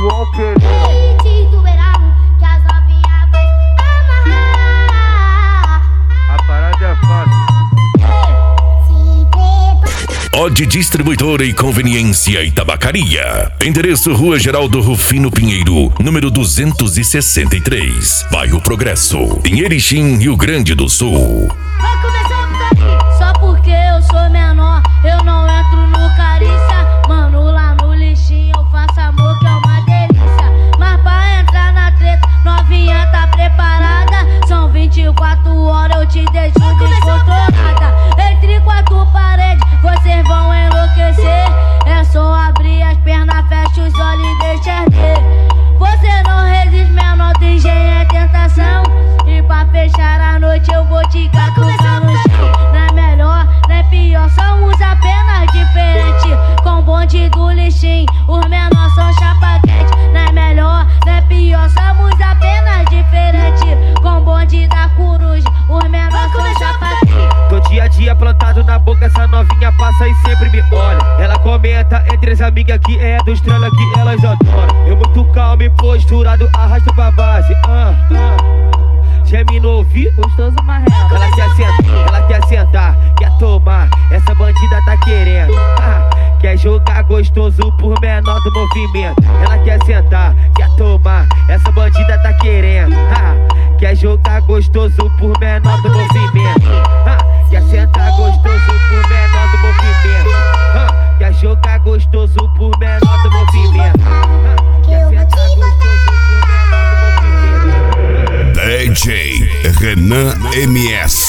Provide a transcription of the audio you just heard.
João Pereira. Do verão, que as novinhas vai amarrar. A parada é fácil. Odd Distribuidora e Conveniência e Tabacaria. Endereço Rua Geraldo Rufino Pinheiro, número 263, Bairro Progresso, em Erechim, Rio Grande do Sul. Vai começar a putaria. Só porque eu sou menor, eu não entro no carícia. Mano, lá no lixinho eu faço amor que é uma delícia. Mas pra entrar na treta, novinha tá preparada. São 24 horas, eu te deixo descontrolada. Entre quatro paredes, vocês vão enlouquecer. É só abrir as pernas, fecha os olhos e deixa arder. Você não resiste, menor do engenho é tentação. E pra fechar a noite eu vou te catucar no chão. Não é melhor, não é pior, são uns apenas diferentes. Com bonde do lixinho, os menores são chapa quente. Não é melhor, não é pior, somos apenas diferentes. Com bonde da coruja, os menores são chapa quente. Tô dia a dia plantado na boca, essa novinha passa e sempre me olha. Ela comenta entre as amigas que é do estrela que elas adoram. Eu muito calmo e posturado, arrasto pra base. Geme no ouvido, Gostoso marrento. ela quer sentar, quer tomar, essa bandida tá querendo. Quer jogar gostoso por menor do movimento. Ela quer sentar, quer tomar, essa bandida tá querendo. Quer jogar gostoso por menor do movimento. Quer sentar gostoso por menor do movimento. Quer jogar gostoso por menor do movimento. Quer sentar gostoso por menor do movimento. DJ Renan MS.